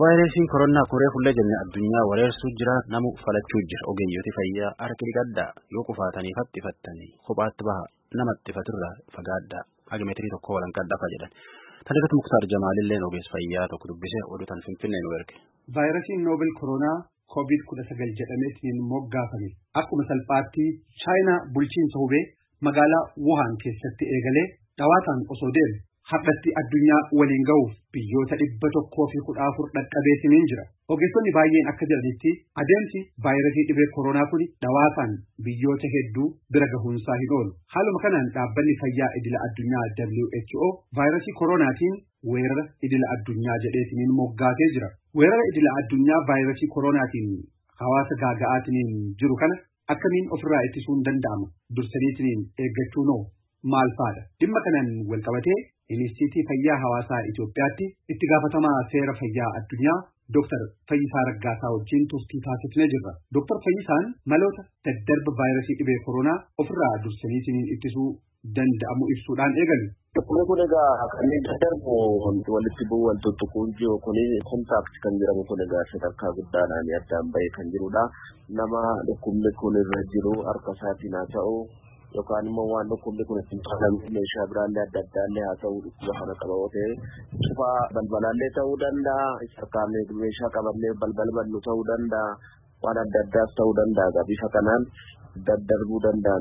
Vaayirasiin koronaa koree fuullee jenne addunyaa wareersuu jira namu falachuu jira ogeeyyooti fayyaa harki dhiqadhaa yoo kufaatanii fattifattanii kophaatti baha namatti fatirraa fagaadhaa haga meetirii tokko walanqadhaa jedhan. Tajaajilatu Muktaar Jamaalilleen ogeessa fayyaa tokko dubbisee oduutan Finfinnee nu erge. Vaayirasiin noobel koronaa COVID-19 jedhameetiin moggaafame akkuma salphaatti chaayinaa bulchiinsa hubee magaalaa Wuhan keessatti eegalee dhawaataan osoo deemu hardhatti addunyaa waliin ga'uuf biyyoota 114 dhaqqabeetiniin jira. Ogeessonni baay'een akka jedhanitti adeemsi vaayirasii dhibee koronaa kun dhawaataan biyyoota hedduu bira gahuunsaa hin oolu. Haaluma kanaan dhaabbanni fayyaa idila addunyaa WHO vaayirasii koronaatiin weerara idila addunyaa jedheetiniin moggaatee jira. Weerara idila addunyaa vaayirasii koronaatiin hawaasa gaaga'aatiniin jiru kana akkamiin ofirraa ittisuun danda'ama? Dursaniitiniin eeggachuu noo maal faadha? Dhimma kanaan wal qabatee Inistiitii Fayyaa Hawaasaa Itoophiyaatti itti gaafatamaa seera fayyaa addunyaa Dr. Fayyisaa Raggaasaa wajjin turtii taasifnee jirra. Dr. Fayyisaan maloota daddarba vaayirasii dhibee koronaa ofirraa dursaniitiniin ittisuu danda'amu ibsuudhaan eegalu. Kun egaa kanneen daddarbu walitti bu'u wantoota kuujii kuni kontaakti kan jedhamu kun egaa sadarkaa guddaadhaan addaan bahee kan jirudha. Nama dhukkubni kun irra jiru harka isaatiin haa ta'u yookaan immoo waan dhukkubni kun ittiin qabamu meeshaa biraallee adda addaallee haa ta'u dhukkuba kana qaboo ta'e cufaa balbalaallee ta'uu danda'a harkaan meeshaa qabannee balbal bannu ta'uu danda'a waan adda addaas ta'uu danda'a bifa kanaan daddarbuu danda'a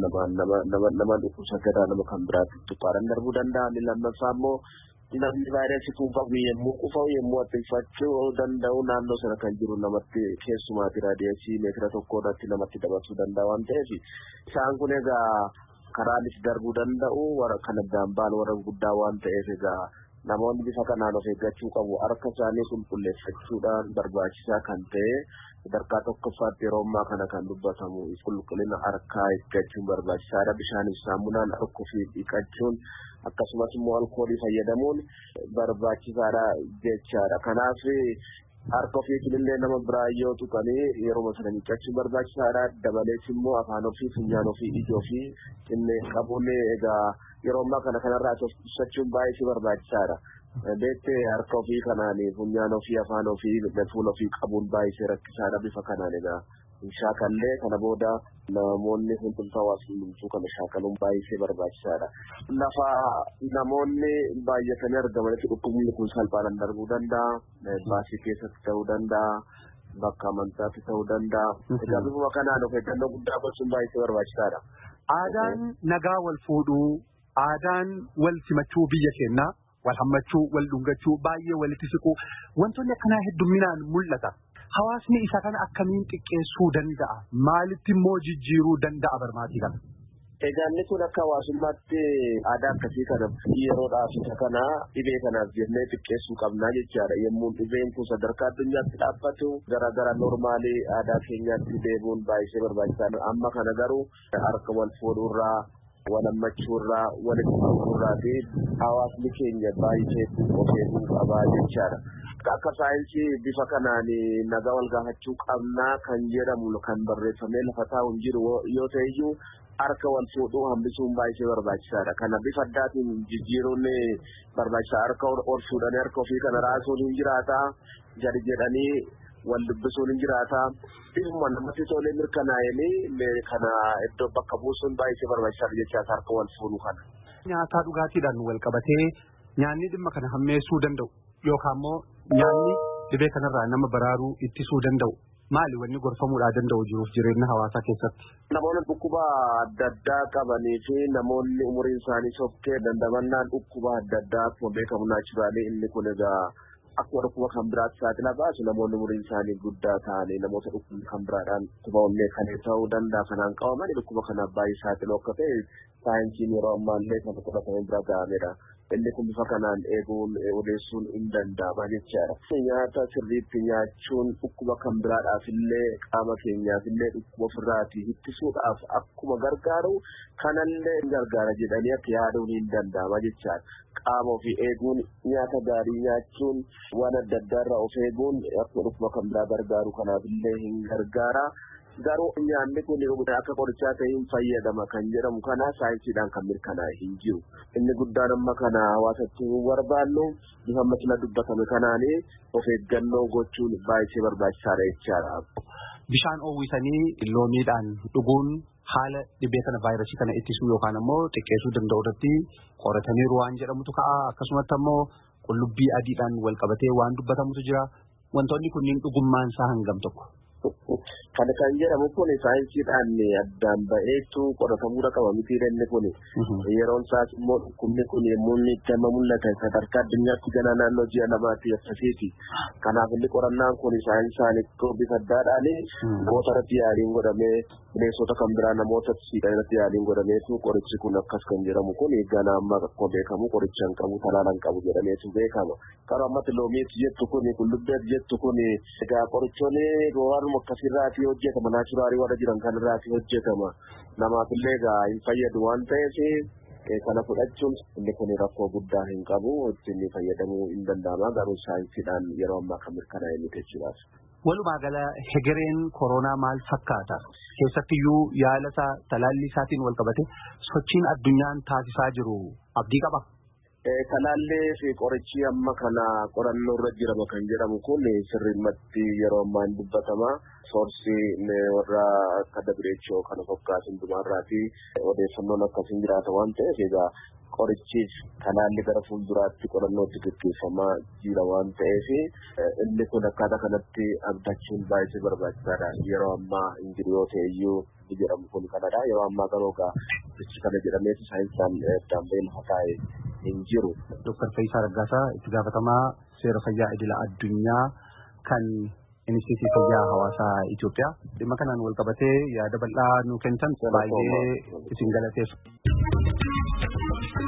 nama dhukkubsataadhaa nama kan biraatti tuqqaadhaan darbuu danda'a inni lammaffaa immoo namni vaayirasii kun qabu yemmuu attinfachuu danda'u naannoo sana kan jiru namatti keessumaatti raadiyeesii meetira tokko irratti namatti dabarsuu danda'a waan ta'eef isaan kun egaa karaanis darbuu danda'u warra kana dambaan warra guddaa waan ta'eef egaa namoonni bifa kanaan of eeggachuu qabu harka isaanii qulqulleeffachuudhaan barbaachisaa kan ta'e sadarkaa tokkoffaatti yeroo ammaa kana kan dubbatamu qulqullina harkaa eeggachuun barbaachisaadha bishaaniif saamunaan harka ofii dhiqachuun akkasumas immoo alkoolii fayyadamuun barbaachisaadha jechaadha. Kanaaf harka ofiitiin illee nama biraa yoo tuqanii yeroo sana miiccachuun barbaachisaadha. Dabalees immoo afaan ofii, funyaan ofii, ija ofii qabuun egaa yeroo ammaa kana kanarraa ibsachuun baay'ee barbaachisaadha. Beektee harka ofii kanaan funyaan ofii, afaan ofii, fuula ofii qabuun baay'ee rakkisaadha bifa kanaan egaa. Shaakallee kana booda namoonni hundumtuu hawaasni kana shaakaluun baay'ee barbaachisaadha. Lafa namoonni baay'atanii argamanitti dhukkubni kun salphaadhaan darbuu danda'a. Baasii keessatti ta'uu danda'a. Bakka amantaatti ta'uu danda'a. Egaa bifuma kanaan of eeggannoo guddaa gochuun baay'ee barbaachisaadha. Aadaan nagaa wal fuudhuu, aadaan wal simachuu biyya keenyaa, wal hammachuu, wal dhungachuu, baay'ee walitti siquu wantoonni akkanaa hedduminaan mul'ata. Hawaasni isa kana akkamiin xiqqeessuu danda'a? Maalitti immoo jijjiiruu danda'a barmaatii kana? Egaa inni kun akka hawaasummaatti aadaa akkasii kana yeroodhaaf isa kana dhibee kanaaf jennee xiqqeessuu qabnaa jechaadha. Yemmuu dhibeen kun sadarkaa addunyaatti dhaabbatu gara normaalii aadaa keenyaatti deebi'uun baay'ee barbaachisaadha. Amma kana garuu harka wal fuudhuurraa, wal hammachuurraa, walitti qabuurraa fi hawaasni keenya baay'ee of eeguu qabaa jechaadha. Akka saayinsii bifa kanaan nagaa wal gaafachuu qabnaa kan jedhamu kan barreeffamee lafa taa'uun jiru yoo ta'eyyuu harka wal fuudhuu hambisuun baay'ee barbaachisaadha. Kana bifa addaatiin jijjiiruun barbaachisaa harka ol fuudhanii harka ofii kana raasuun hin jiraata. Gadi jedhanii wal dubbisuun hin jiraata. Bifuma namatti tolee mirkanaa'anii kana iddoo bakka buusuun baay'ee barbaachisaadha jechaas harka wal fuudhuu kana. Nyaataa dhugaatiidhaan wal qabatee nyaanni dhimma kana hammeessuu danda'u yookaan immoo nyaanni dhibee kanarraa nama baraaruu ittisuu danda'u maali wanni gorfamuudhaa danda'u jiruuf jireenya hawaasaa keessatti? Namoonni dhukkuba adda addaa qabanii fi namoonni umuriin isaanii sokkee dandamannaan dhukkuba adda addaa akkuma beekamu naachuraalee inni kun egaa akkuma dhukkuba kan biraatti saaxila baasu namoonni umuriin isaanii guddaa ta'anii namoota dhukkuba kan biraadhaan dhukkuba onnee kan ta'uu danda'a kanaan qabamanii dhukkuba kanaaf baay'ee saaxiloo akka ta'e saayinsiin yeroo ammaallee kan fudhatamee bira ga'amedha. Inni kun bifa kanaan eeguun odeessuun hin danda'ama jechaadha. Nyaata sirriitti nyaachuun dhukkuba kan biraadhaaf illee qaama keenyaaf illee dhukkuba ofirraatii ittisuudhaaf akkuma gargaaru kanallee gargaara jedhanii akka yaaduun hin danda'ama jechaadha. Qaama ofii eeguun nyaata gaarii nyaachuun waan adda addaarraa of eeguun akkuma dhukkuba kan biraa gargaaru kanaaf illee hin gargaara. garuu nyaanni kun akka qorichaa ta'e hin fayyadama kan jedhamu kana saayinsiidhaan kan mirkanaa'e hin jiru. Inni guddaan amma kana hawaasatti barbaannu bifa masla dubbatame kanaan of eeggannoo gochuun baay'ee barbaachisaadha jechaadha. Bishaan oowwisanii loomiidhaan dhuguun haala dhibee kana vaayirasii kana ittisuu yookaan ammoo xiqqeessuu danda'u irratti qorataniiru waan jedhamutu ka'a. Akkasumatti ammoo qullubbii adiidhaan wal qabatee waan dubbatamutu jira. Wantoonni kunniin dhugummaan isaa hangam tokko? Kana kan jedhamu kun saayinsiidhaan addaan ba'eetu qoratamuudha qaba miti inni kun. Yeroon isaas immoo dhukkubni kun yommuu inni itti amma mul'ata sadarkaa addunyaatti gana naannoo ji'a lamaatti akkasiiti. Kanaaf inni qorannaan kun saayinsaan bifa addaadhaan goota irratti yaaliin godhamee bineensota kan biraa namoota siidhaan irratti yaaliin godhameetu qorichi kun akkas kan jedhamu kun eeggana amma akkuma beekamu qoricha hin qabu talaala hin qabu jedhameetu beekama. Karaa ammatti loomiitti jettu kun qullubbeetti jettu kun egaa qorichoonni waanuma akkasirraatii hojjetama naachuraalii warra jiran kanarraatii hojjetama. Namaafillee egaa hin fayyadu waan ta'eef kana fudhachuun inni kun rakkoo guddaa hin qabu ittiin fayyadamuu hin danda'ama garuu saayinsiidhaan yeroo ammaa kan mirkanaa'e miti jechuudha. Walumaa gala hegereen koronaa maal fakkaata? Keessattiyyuu yaala isaa talaallii isaatiin wal qabate sochiin addunyaan taasisaa jiru abdii qaba. Talaallee fi qorichi amma kana qorannoo irra jirama kan jedhamu kun sirriimmatti yeroo ammaa hin dubbatama. Soorsii warra akka WHO kana fakkaatu hundumaarraati odeeffannoon akkasiin jiraata waan ta'eef egaa qorichiif talaalli gara fuulduraatti qorannootti gaggeeffamaa jira waan ta'eef inni kun akkaataa kanatti abdachuun baay'ee barbaachisaadha. Yeroo ammaa hin jiru yoo ta'e iyyuu jedhamu kun kanadha. Yeroo ammaa garuu qorichi kana jedhameetu saayinsaan dambiin lafa taa'e hin jiru. Dr. Fayyisaa Raggaasaa itti gaafatamaa seera fayyaa idila addunyaa kan Inistiitiyuutii Fayyaa Hawaasaa Itoophiyaa dhimma kanaan wal qabatee yaada bal'aa nuu kennitan baay'ee isin galateeffanna.